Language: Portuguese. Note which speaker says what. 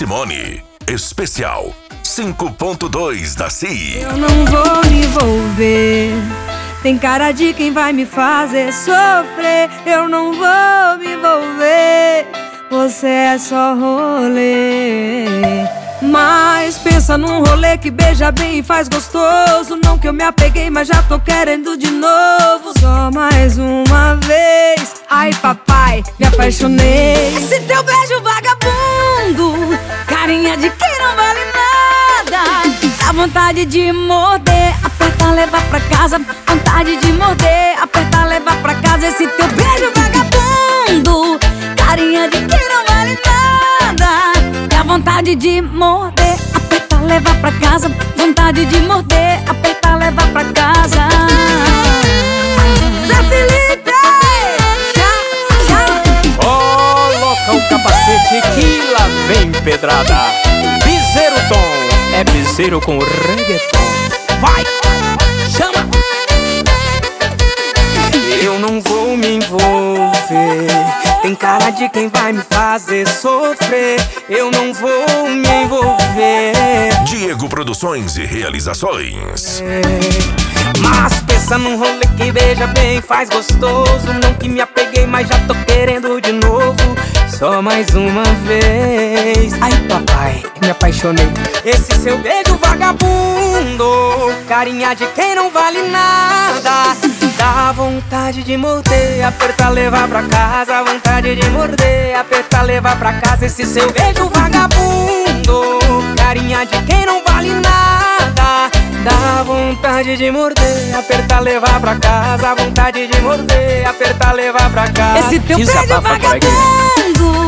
Speaker 1: Simone. Especial 5.2 da CI.
Speaker 2: Eu não vou me envolver, tem cara de quem vai me fazer sofrer. Eu não vou me envolver, você é só rolê. Mas pensa num rolê que beija bem e faz gostoso. Não que eu me apeguei, mas já tô querendo de novo. Só mais uma vez. Ai papai, me apaixonei. Esse teu beijo vagabundo, carinha de quem não vale nada. Dá vontade de morder, apertar, levar pra casa. Vontade de morder, apertar, levar pra casa. Esse teu beijo vagabundo, carinha de quem não vale nada. Dá vontade de morder, apertar, levar pra casa. Vontade de morder, apertar, levar pra casa. Zé Felipe!
Speaker 3: Coloca o capacete que lá vem pedrada. Piseiro Tom, é piseiro com reggaeton. Vai, chama! Eu não vou me envolver, tem cara de quem vai me fazer sofrer. Eu não vou me envolver.
Speaker 1: Diego Produções e Realizações.
Speaker 3: Mas pensa num rolê que beija bem, faz gostoso. Não que me apeguei, mas já tô querendo de novo. Só mais uma vez. Ai papai, me apaixonei. Esse seu beijo vagabundo, carinha de quem não vale nada. Dá vontade de morder, apertar, levar pra casa. Vontade de morder, apertar, levar pra casa. Esse seu beijo vagabundo, carinha de quem não vale nada. Dá vontade de morder, apertar, levar pra casa. Vontade de morder, apertar, levar pra casa.
Speaker 2: Esse teu beijo vagabundo,